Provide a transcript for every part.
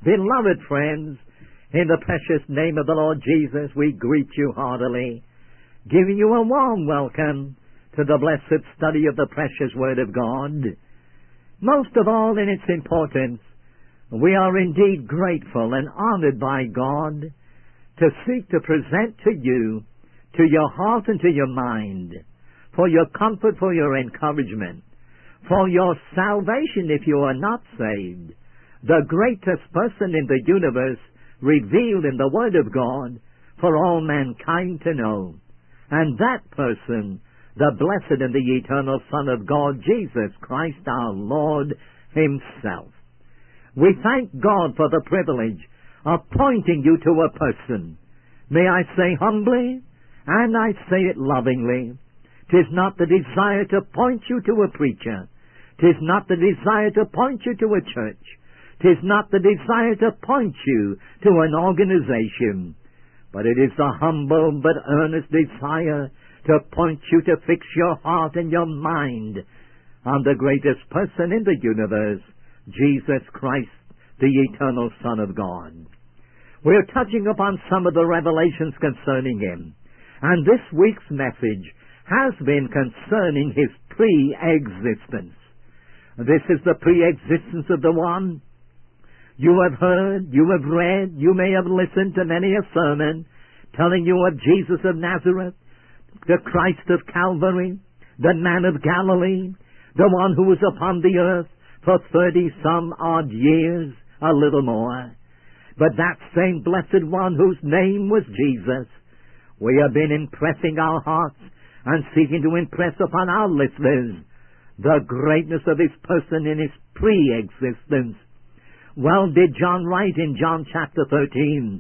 Beloved friends, in the precious name of the Lord Jesus, we greet you heartily, giving you a warm welcome to the blessed study of the precious Word of God. Most of all in its importance, we are indeed grateful and honored by God to seek to present to you, to your heart and to your mind, for your comfort, for your encouragement, for your salvation if you are not saved, the greatest person in the universe revealed in the Word of God for all mankind to know. And that person, the blessed and the eternal Son of God, Jesus Christ our Lord Himself. We thank God for the privilege of pointing you to a person. May I say humbly, and I say it lovingly, 'tis not the desire to point you to a preacher. 'Tis not the desire to point you to a church. 'Tis not the desire to point you to an organization. But it is the humble but earnest desire to point you to fix your heart and your mind on the greatest person in the universe, Jesus Christ, the eternal Son of God. We are touching upon some of the revelations concerning Him. And this week's message has been concerning His pre-existence. This is the pre-existence of the One. You have heard, you have read, you may have listened to many a sermon telling you of Jesus of Nazareth, the Christ of Calvary, the man of Galilee, the one who was upon the earth for 30-some-odd years, a little more. But that same blessed one whose name was Jesus, we have been impressing our hearts and seeking to impress upon our listeners the greatness of His person in His pre-existence. Well did John write in John chapter 13,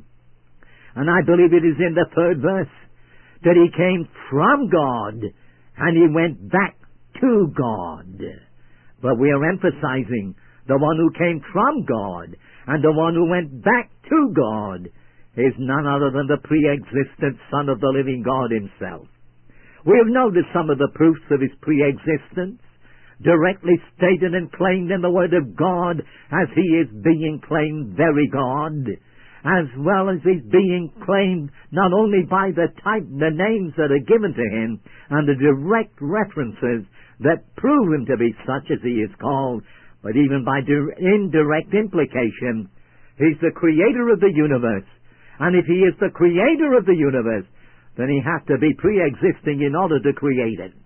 and I believe it is in the 3rd verse, that He came from God and He went back to God. But we are emphasizing the one who came from God and the one who went back to God is none other than the pre-existent Son of the living God Himself. We have noticed some of the proofs of His pre-existence, directly stated and claimed in the Word of God as He is being claimed very God, as well as He's being claimed not only by the names that are given to Him and the direct references that prove Him to be such as He is called, but even by indirect implication, He's the Creator of the universe. And if He is the Creator of the universe, then He has to be pre-existing in order to create it.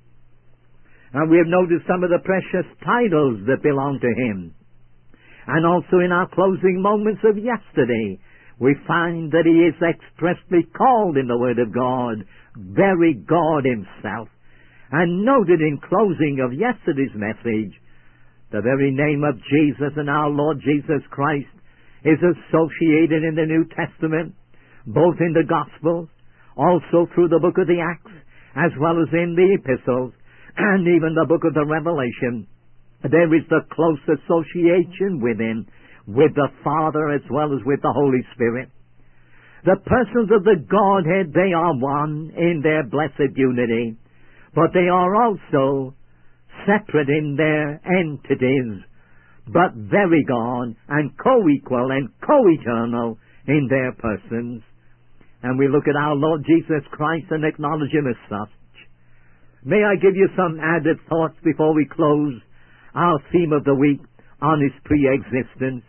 And we have noticed some of the precious titles that belong to Him. And also in our closing moments of yesterday, we find that He is expressly called in the Word of God, very God Himself. And noted in closing of yesterday's message, the very name of Jesus and our Lord Jesus Christ is associated in the New Testament, both in the Gospels, also through the book of the Acts, as well as in the epistles, and even the book of the Revelation. There is the close association with Him, with the Father as well as with the Holy Spirit. The persons of the Godhead, they are one in their blessed unity, but they are also separate in their entities, but very God and co-equal and co-eternal in their persons. And we look at our Lord Jesus Christ and acknowledge Him as such. May I give you some added thoughts before we close our theme of the week on His pre-existence.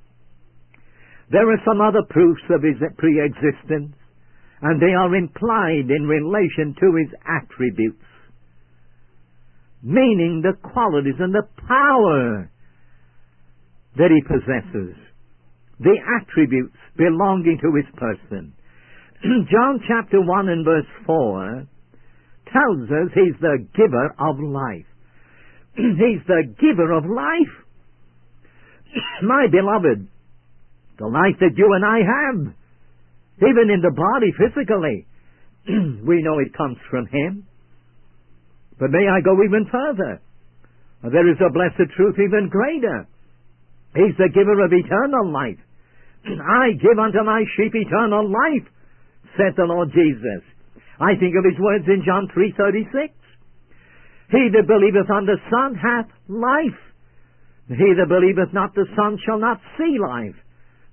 There are some other proofs of His pre-existence, and they are implied in relation to His attributes, meaning the qualities and the power that He possesses, the attributes belonging to His person. John chapter 1 and verse 4 tells us He's the giver of life. He's the giver of life. My beloved, the life that you and I have, even in the body physically, we know it comes from Him. But may I go even further? There is a blessed truth even greater. He's the giver of eternal life. I give unto my sheep eternal life, said the Lord Jesus. I think of His words in John 3:36. He that believeth on the Son hath life. He that believeth not the Son shall not see life,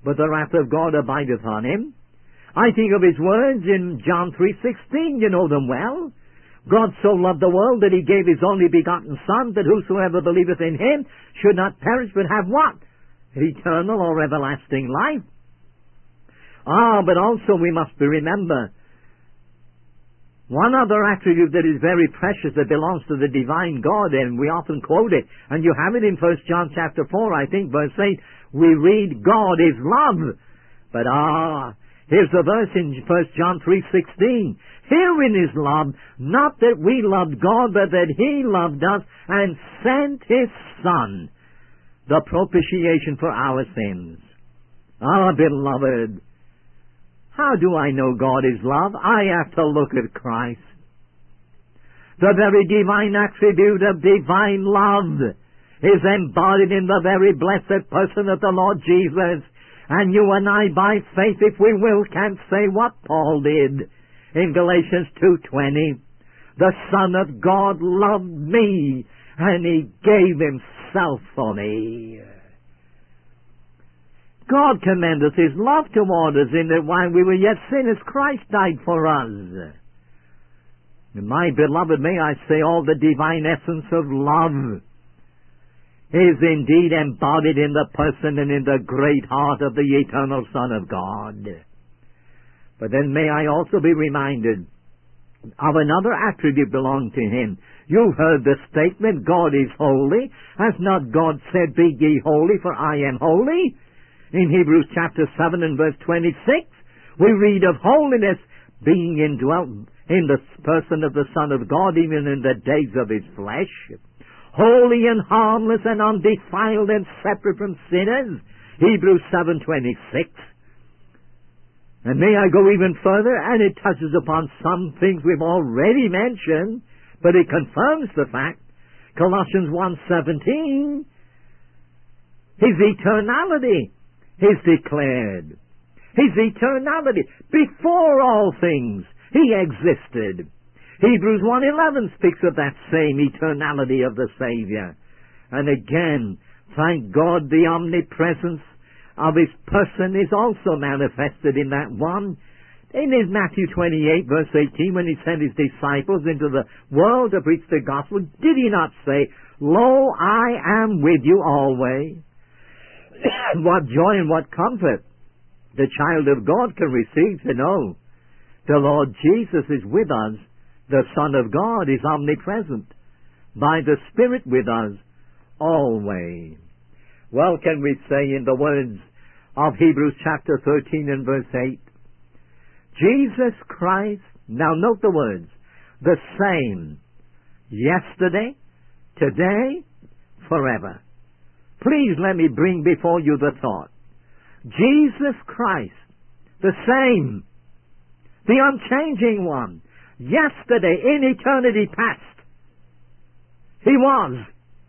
but the wrath of God abideth on him. I think of his words in John 3:16, you know them well. God so loved the world that he gave his only begotten Son, that whosoever believeth in him should not perish but have what? Eternal or everlasting life. But also we must remember one other attribute that is very precious that belongs to the divine God, and we often quote it, and you have it in 1 John chapter 4, I think, verse 8. We read, God is love. But here's the verse in 1 John 3:16. Herein is love, not that we loved God, but that he loved us and sent his Son, the propitiation for our sins. Beloved, how do I know God is love? I have to look at Christ. The very divine attribute of divine love is embodied in the very blessed person of the Lord Jesus. And you and I, by faith, if we will, can say what Paul did in Galatians 2:20. The Son of God loved me, and he gave himself for me. God commendeth his love toward us in that while we were yet sinners, Christ died for us. And my beloved, may I say, all the divine essence of love is indeed embodied in the person and in the great heart of the eternal Son of God. But then may I also be reminded of another attribute belonging to him. You heard the statement, God is holy. Has not God said, be ye holy, for I am holy? In Hebrews chapter 7 and verse 26, we read of holiness being indwelt in the person of the Son of God, even in the days of his flesh. Holy and harmless and undefiled and separate from sinners. Hebrews 7:26. And may I go even further, and it touches upon some things we've already mentioned, but it confirms the fact. Colossians 1:17, his eternality is declared. His eternality. Before all things, he existed. Hebrews 1:11 speaks of that same eternality of the Savior. And again, thank God, the omnipresence of his person is also manifested in that one. In his Matthew 28 verse 18, when he sent his disciples into the world to preach the gospel, did he not say, Lo, I am with you always? What joy and what comfort the child of God can receive to know the Lord Jesus is with us. The Son of God is omnipresent, by the Spirit with us always. Well, can we say in the words of Hebrews chapter 13 and verse 8, Jesus Christ, now note the words, the same, yesterday, today, forever. Please let me bring before you the thought. Jesus Christ, the same, the unchanging one, yesterday, in eternity past, he was.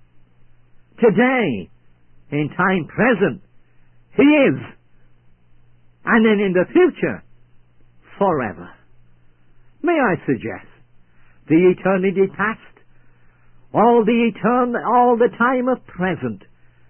Today, in time present, he is. And then in the future, forever. May I suggest, the eternity past, all the time of present,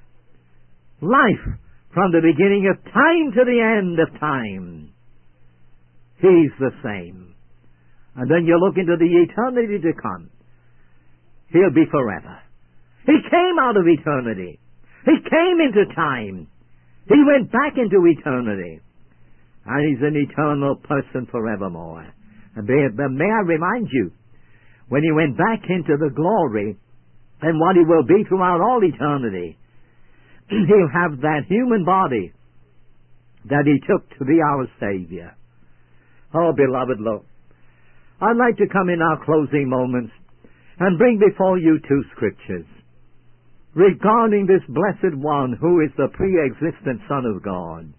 life from the beginning of time to the end of time, he's the same. And then you look into the eternity to come, he'll be forever. He came out of eternity. He came into time. He went back into eternity. And he's an eternal person forevermore. And may I remind you, when he went back into the glory, and what he will be throughout all eternity, he'll have that human body that he took to be our Savior. Oh, beloved, look, I'd like to come in our closing moments and bring before you two scriptures regarding this blessed one who is the pre-existent Son of God.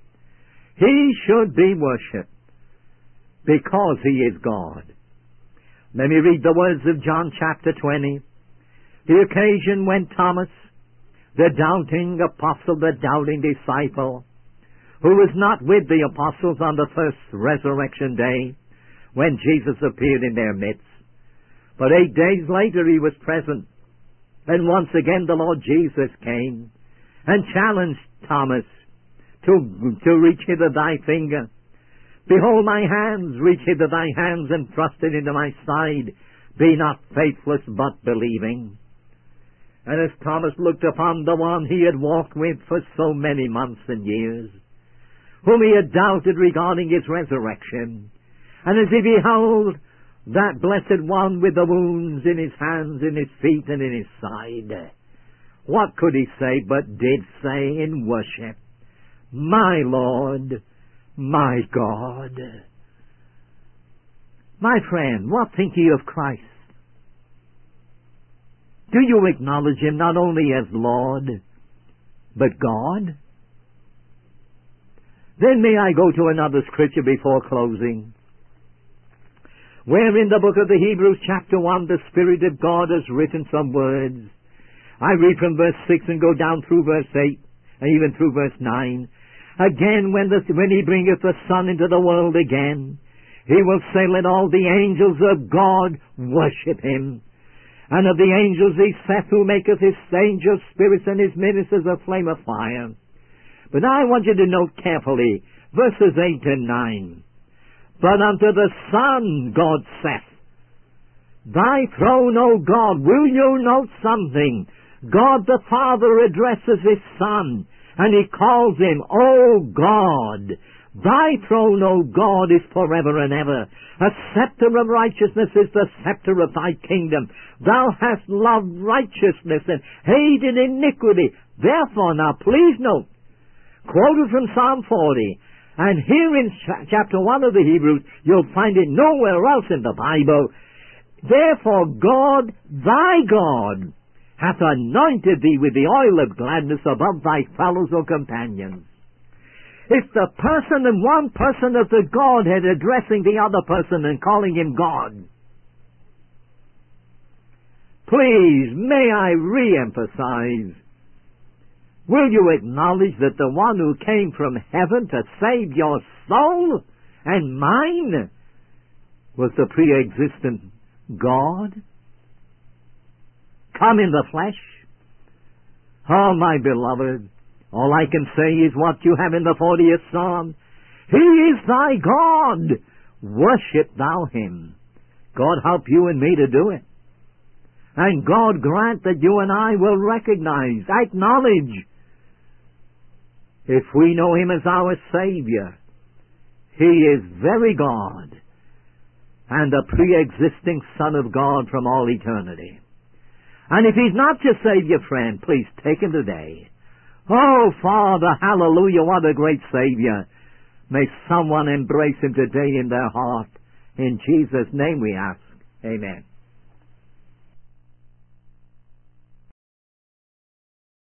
He should be worshipped because he is God. Let me read the words of John chapter 20. The occasion when Thomas, the doubting apostle, the doubting disciple, who was not with the apostles on the first resurrection day when Jesus appeared in their midst, but 8 days later he was present. And once again the Lord Jesus came and challenged Thomas to reach hither thy finger. Behold my hands, reach hither thy hands, and thrust it into my side. Be not faithless, but believing. And as Thomas looked upon the one he had walked with for so many months and years, whom he had doubted regarding his resurrection, and as he beheld that blessed one with the wounds in his hands, in his feet, and in his side, what could he say but did say in worship, My Lord, my God. My friend, what think ye of Christ? Do you acknowledge Him not only as Lord, but God? Then may I go to another scripture before closing, where in the book of the Hebrews chapter 1 the Spirit of God has written some words. I read from verse 6 and go down through verse 8 and even through verse 9. Again, when He bringeth the Son into the world again, He will say, Let all the angels of God worship Him. And of the angels He saith, who maketh His angels spirits and His ministers a flame of fire. But I want you to note carefully verses 8 and 9. But unto the Son God saith, Thy throne, O God. Will you note something? God the Father addresses His Son, and He calls Him, O God. Thy throne, O God, is forever and ever. A scepter of righteousness is the scepter of Thy kingdom. Thou hast loved righteousness and hated iniquity. Therefore, now please note, quoted from Psalm 40, and here in chapter 1 of the Hebrews, you'll find it nowhere else in the Bible. Therefore God, thy God, hath anointed thee with the oil of gladness above thy fellows or companions. It's the person and one person of the Godhead addressing the other person and calling him God. Please, may I re-emphasize, will you acknowledge that the one who came from heaven to save your soul and mine was the pre-existent God? Come in the flesh? Oh, my beloved, all I can say is what you have in the 40th Psalm. He is thy God. Worship thou Him. God help you and me to do it. And God grant that you and I will recognize, acknowledge, if we know Him as our Savior, He is very God and a pre-existing Son of God from all eternity. And if He's not your Savior, friend, please take Him today. Oh, Father, hallelujah, what a great Savior. May someone embrace Him today in their heart. In Jesus' name we ask. Amen.